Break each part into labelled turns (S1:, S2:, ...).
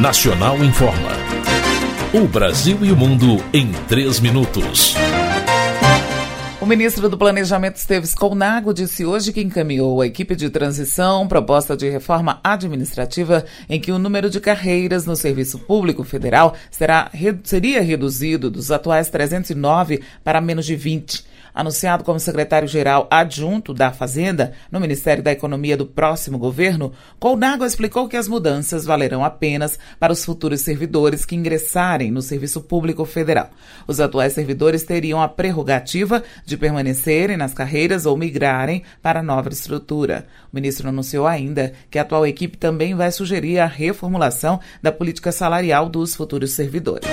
S1: Nacional Informa. O Brasil e o mundo em 3 minutos.
S2: O ministro do Planejamento, Esteves Colnago, disse hoje que encaminhou à equipe de transição proposta de reforma administrativa em que o número de carreiras no Serviço Público Federal seria reduzido dos atuais 309 para menos de 20. Anunciado como secretário-geral adjunto da Fazenda no Ministério da Economia do próximo governo, Colnago explicou que as mudanças valerão apenas para os futuros servidores que ingressarem no Serviço Público Federal. Os atuais servidores teriam a prerrogativa de permanecerem nas carreiras ou migrarem para a nova estrutura. O ministro anunciou ainda que a atual equipe também vai sugerir a reformulação da política salarial dos futuros servidores.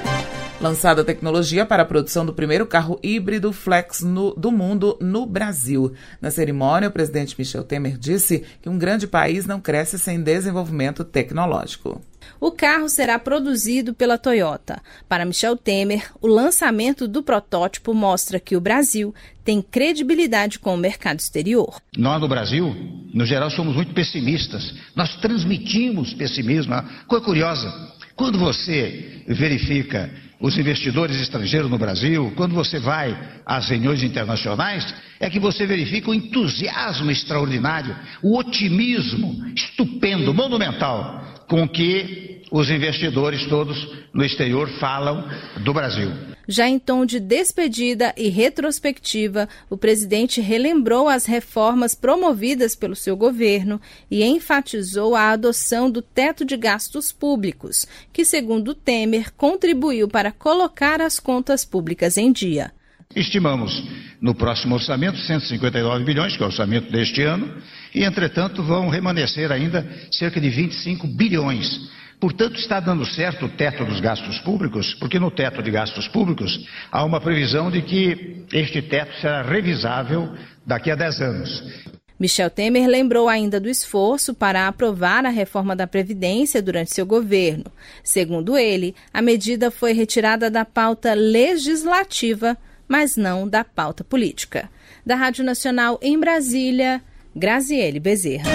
S2: Lançada a tecnologia para a produção do primeiro carro híbrido flex do mundo no Brasil. Na cerimônia, o presidente Michel Temer disse que um grande país não cresce sem desenvolvimento tecnológico.
S3: O carro será produzido pela Toyota. Para Michel Temer, o lançamento do protótipo mostra que o Brasil tem credibilidade com o mercado exterior.
S4: Nós no Brasil, no geral, somos muito pessimistas. Nós transmitimos pessimismo. Coisa curiosa, quando você verifica os investidores estrangeiros no Brasil, quando você vai às reuniões internacionais, é que você verifica o entusiasmo extraordinário, o otimismo estupendo, monumental, com que os investidores todos no exterior falam do Brasil.
S3: Já em tom de despedida e retrospectiva, o presidente relembrou as reformas promovidas pelo seu governo e enfatizou a adoção do teto de gastos públicos, que, segundo Temer, contribuiu para colocar as contas públicas em dia.
S4: Estimamos no próximo orçamento 159 bilhões, que é o orçamento deste ano, e, entretanto, vão remanescer ainda cerca de 25 bilhões. Portanto, está dando certo o teto dos gastos públicos, porque no teto de gastos públicos há uma previsão de que este teto será revisável daqui a 10 anos.
S3: Michel Temer lembrou ainda do esforço para aprovar a reforma da Previdência durante seu governo. Segundo ele, a medida foi retirada da pauta legislativa, mas não da pauta política. Da Rádio Nacional em Brasília, Graziele Bezerra.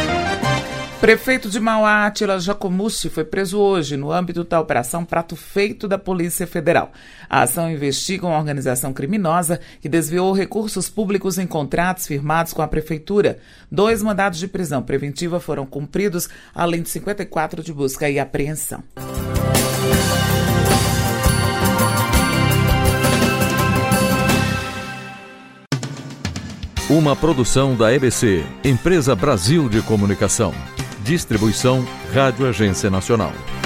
S2: Prefeito de Mauá, Átila Jacomucci, foi preso hoje no âmbito da Operação Prato Feito da Polícia Federal. A ação investiga uma organização criminosa que desviou recursos públicos em contratos firmados com a Prefeitura. 2 mandados de prisão preventiva foram cumpridos, além de 54 de busca e apreensão.
S1: Uma produção da EBC, Empresa Brasil de Comunicação. Distribuição Rádio Agência Nacional.